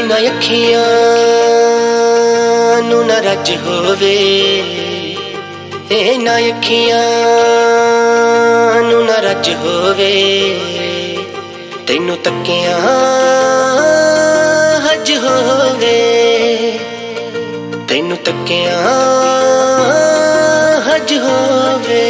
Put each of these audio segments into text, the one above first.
इन्हां अखियां नूं ना रज होवे, इन्हां अखियां नूं ना रज होवे, तैनूं तक्कियां हज होवे, तैनूं तक्कियां हज होवे।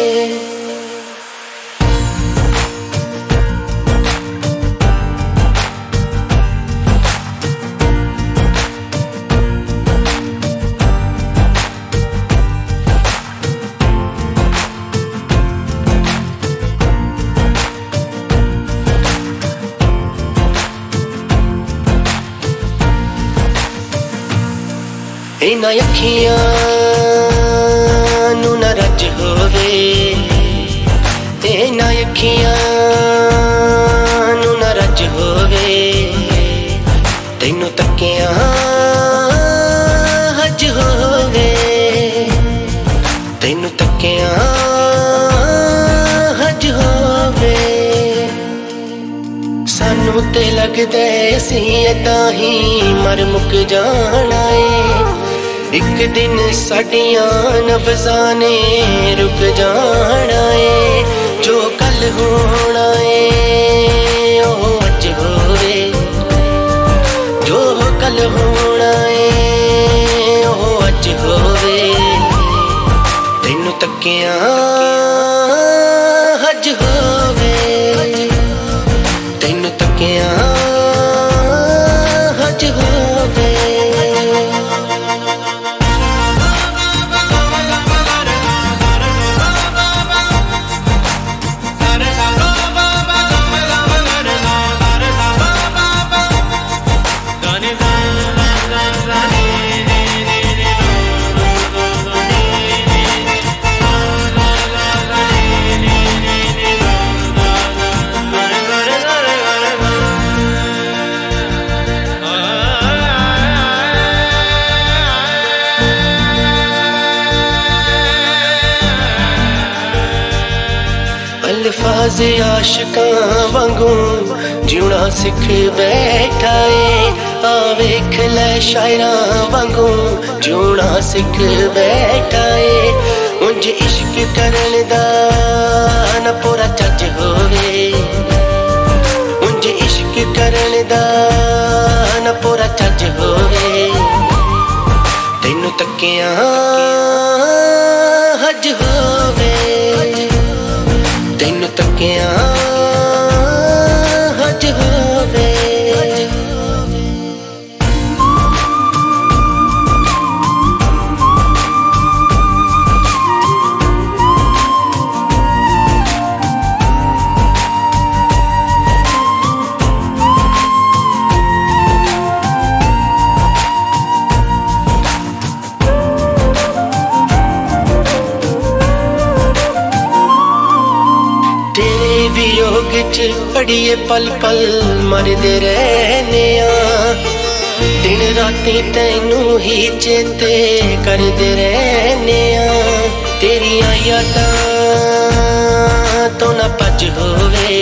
इन्हां अखियां नूं ना रज होवे, इन्हां अखियां नूं ना रज होवे, तैनूं तक्कियां हज होवे, तैनूं तक्कियां हज होवे। सानू ते लगदा असीं इदां ही मर मुक जाना है, एक दिन साडियां नब्ज़ां ने रुक जाना है। जो कल होना है ओह अज होवे, जो कल होना है ओह अज होवे, तैनूं तक्कियां हज होवे, तैनूं तक्कियां हज होवे। अल्फाज़ आशिकां वांगू जीना सिख बैठा है, आ वेख लै शायरां वांगू जीना सिख बैठा है। उंज इश्क करन दा ना पूरा चज होवे, उंज इश्क करन दा ना पूरा चज होवे, तैनूं तक्कियां हज होवे, तैनूं तक्कियां हज होवे। तेरे वियोग च अड़िए पल पल मरदे रहने आ, दिन राती तैनूं ही चेते करदे रहने आ। तेरियां यादां तो ना भज होवे,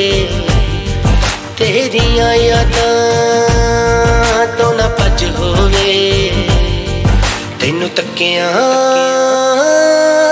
तेरियां यादां तो ना भज होवे, तैनूं तक्कियां